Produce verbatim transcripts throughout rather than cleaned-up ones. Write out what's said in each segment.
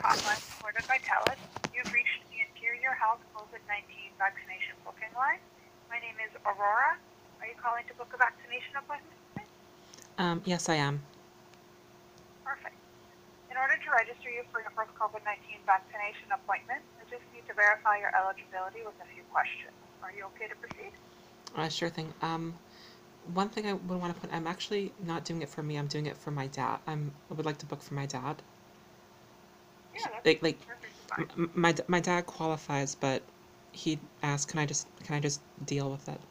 hotline supported by TELUS. You've reached the Interior Health COVID nineteen vaccination booking line. My name is Aurora. Are you calling to book a vaccination appointment? Um, yes, I am. Perfect. In order to register you for your first COVID nineteen vaccination appointment, I just need to verify your eligibility with a few questions. Are you okay to proceed? Uh, sure thing. Um, one thing I would want to put, I'm actually not doing it for me. I'm doing it for my dad. I'm, I would like to book for my dad. Yeah, He, that's like, like, perfectly fine. m- m- my my dad qualifies, but he asked, can I just can I just deal with it?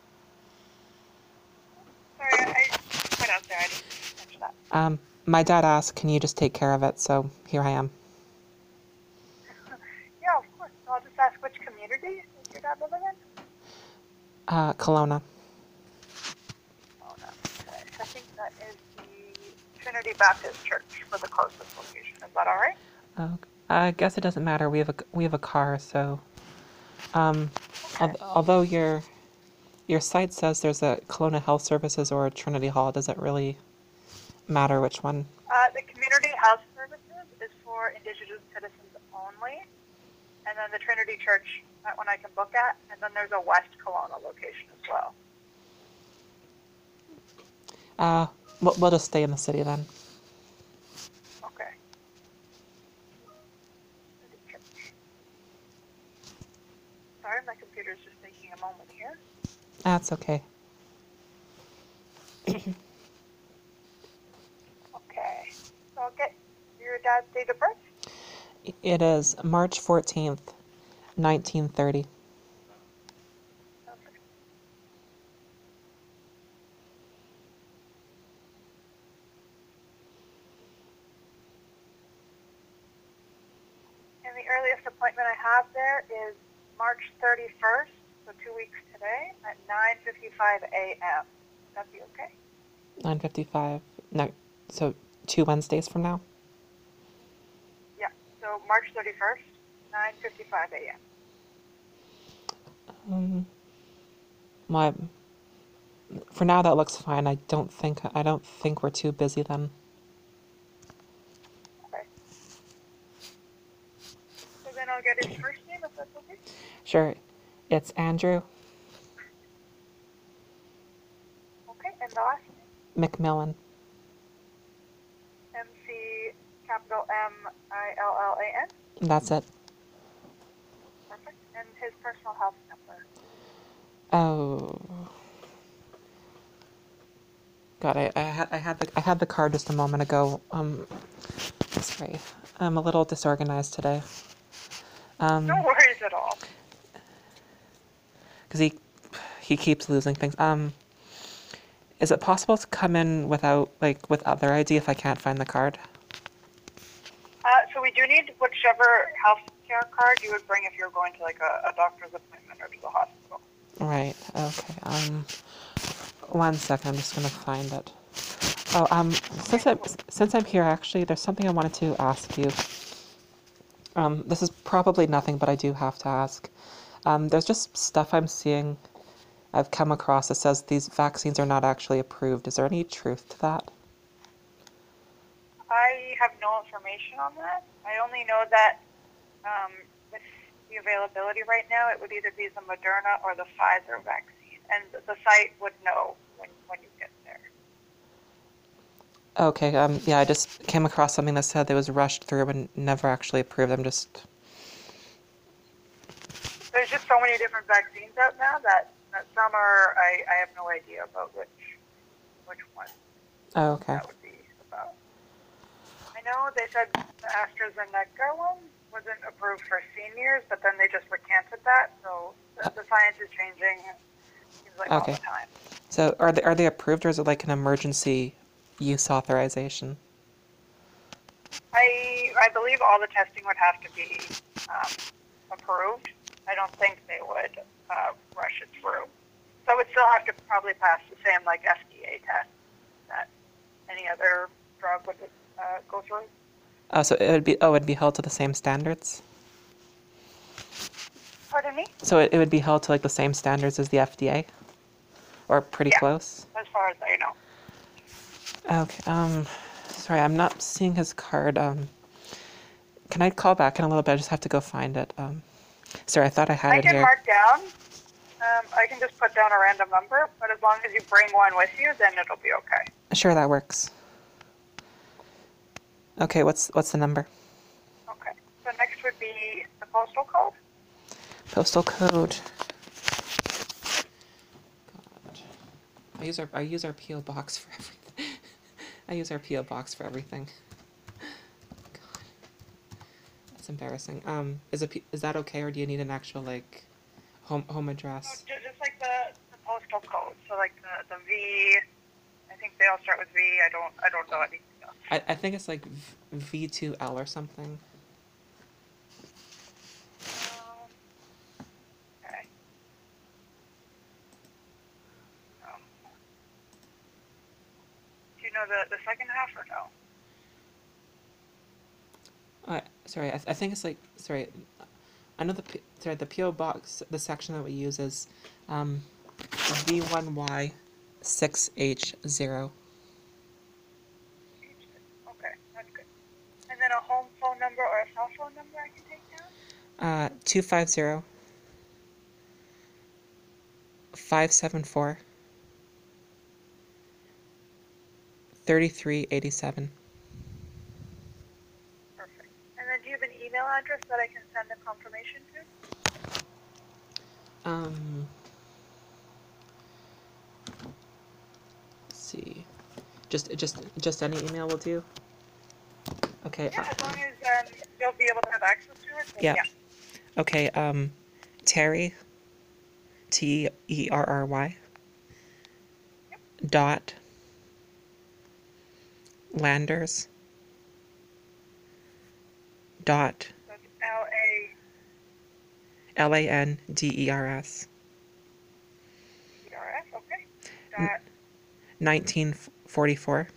Sorry, I, I you cut out there. I didn't catch that. Um, my dad asked, can you just take care of it? So here I am. Yeah, of course. So I'll just ask which community is your dad living in? Uh, Kelowna. Oh, no. Okay. I think that is the Trinity Baptist Church for the closest location. Is that all right? Oh, I guess it doesn't matter. We have a we have a car, so um, Okay. al- although your your site says there's a Kelowna Health Services or a Trinity Hall, does it really matter which one? Uh, the Community Health Services is for Indigenous citizens only. And then the Trinity Church, that one I can book at. And then there's a West Kelowna location as well. Uh, we'll, we'll just stay in the city then. Okay. Trinity Church. Sorry, my computer's just taking a moment here. That's okay. Okay. So I'll get your dad's date of birth. It is March fourteenth, nineteen thirty. Perfect. And the earliest appointment I have there is March thirty-first, so two weeks today, at nine fifty-five a.m. Would that be okay? nine fifty-five. No, so two Wednesdays from now? Yeah, so March thirty-first, nine fifty-five a.m. Um, well, I, for now that looks fine. I don't think I don't think we're too busy then. Okay. So then I'll get his first name, if that's okay? Sure. It's Andrew Okay, and the last name? McMillan. M C capital M I L L A N? That's it. Perfect. And his personal health number? Oh. God, I, I had I had the I had the card just a moment ago. Um, sorry, I'm a little disorganized today. Um, No worries at all. because he he keeps losing things. Um, is it possible to come in without like with other I D if I can't find the card? Uh, so we do need whichever health care card you would bring if you're going to like a, a doctor's appointment or to the hospital. Right. Okay. Um, one second. I'm just gonna find it. Oh, um, since Okay, I cool. since I'm here, actually, there's something I wanted to ask you. Um, this is probably nothing, but I do have to ask. Um, there's just stuff I'm seeing, I've come across that says these vaccines are not actually approved. Is there any truth to that? I have no information on that. I only know that um, with the availability right now, it would either be the Moderna or the Pfizer vaccine, and the site would know when, when you get there. Okay, um, yeah, I just came across something that said it was rushed through and never actually approved. I'm just... There's just so many different vaccines out now that, that some are, I, I have no idea about which which one Oh, okay. that would be about. I know they said the AstraZeneca one wasn't approved for seniors, but then they just recanted that, so the, the science is changing, seems like Okay. all the time. So are they, are they approved, or is it like an emergency use authorization? I I believe all the testing would have to be um, approved. I don't think they would uh, rush it through. So it would still have to probably pass the same like F D A test that any other drug would uh, go through. Oh, so it would be oh, it'd be held to the same standards. Pardon me? So it, it would be held to like the same standards as the F D A, or pretty Yeah, close. as far as I know. Okay. Um, sorry, I'm not seeing his card. Um, can I call back in a little bit? I just have to go find it. Um, sorry, I thought I had I it can here. mark down. Um, I can just put down a random number, but as long as you bring one with you, then it'll be okay. Sure, that works. Okay, what's what's the number? Okay. So next would be the postal code. Postal code. God. I use our I use our P O box for everything. I use our P O box for everything. God, that's embarrassing. Um, is a P- is that okay, or do you need an actual like home home So address? ju- just like the, the postal code. So like the, the V. I think they all start with V. I don't I don't know anything else. I, I think it's like V two L or something. Um, okay. Um, do you know the, the second half or no? Uh, sorry, I, th- I think it's like sorry. I know the P- sorry the P O box. The section that we use is um, V one Y six H zero. Okay, that's good. And then a home phone number or a cell phone number I can take down? Uh, two five zero five seven four thirty three eighty seven. Perfect. And then do you have an email address that I can send the confirmation to? Um, let's see. Just just just any email will do. Okay. Yeah, Uh, as long as um, you'll be able to have access to it. Then yeah. yeah. Okay. Um, Terry. T E R R Y. Yep. Dot. Landers. Dot. That's L A L A N D E R S. E R S. Okay. Dot. nineteen forty-four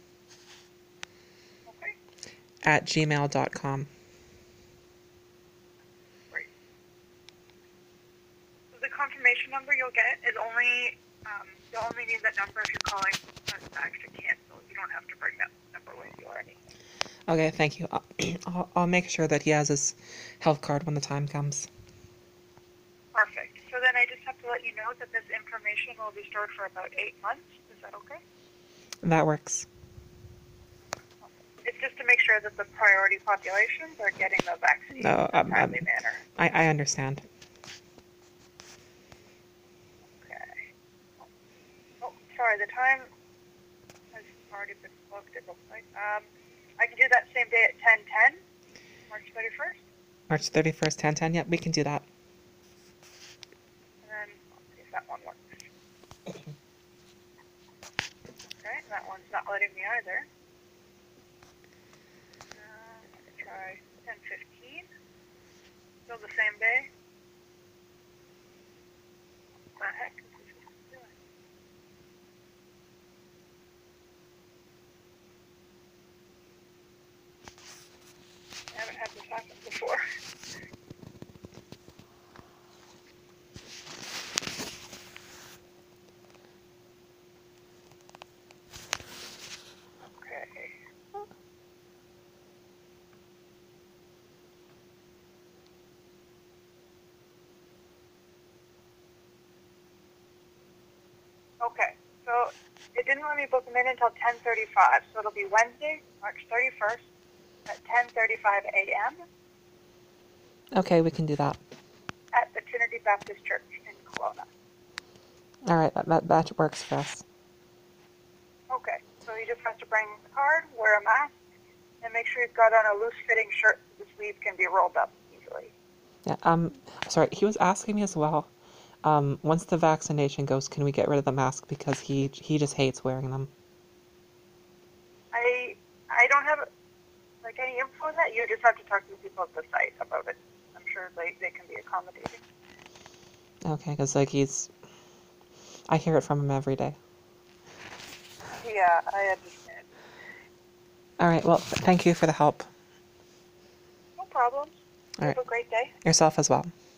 Okay. at gmail dot com. Great. So the confirmation number you'll get is only um, you'll only need that number if you're calling us back to cancel. You don't have to bring that number with you or anything. Okay, thank you. I'll, I'll, I'll make sure that he has his health card when the time comes. Perfect. So then I just have to let you know that this information will be stored for about eight months. Is that okay? That works. It's just to make sure that the priority populations are getting the vaccine No, in a um, um, timely manner. I, I understand. Okay. Oh, sorry, the time has already been booked, it looks like. Um, I can do that same day at ten ten, March thirty-first. March thirty-first, ten ten. Yep, we can do that. And then I'll see if that one works. Okay, that one's not letting me either. Uh, I'm going to try ten fifteen. Still the same day. What the heck is this doing? I haven't had this happen before. Okay. Okay, so it didn't let me book them in until ten thirty-five, so it'll be Wednesday, March thirty-first at ten thirty-five a.m. Okay, we can do that. at the Trinity Baptist Church in Kelowna. All right, that, that, that works for us. Okay, so you just have to bring the card, wear a mask, and make sure you've got on a loose-fitting shirt so the sleeve can be rolled up easily. Yeah. Um. Sorry, he was asking me as well. Um. Once the vaccination goes, can we get rid of the mask because he he just hates wearing them. I I don't have like any info on that. You just have to talk to the people at the site about it. I'm sure they, they can be accommodating. Okay, because like he's, I hear it from him every day. Yeah, I understand. All right. Well, th- thank you for the help. No problem. All Have right. a great day. Yourself as well.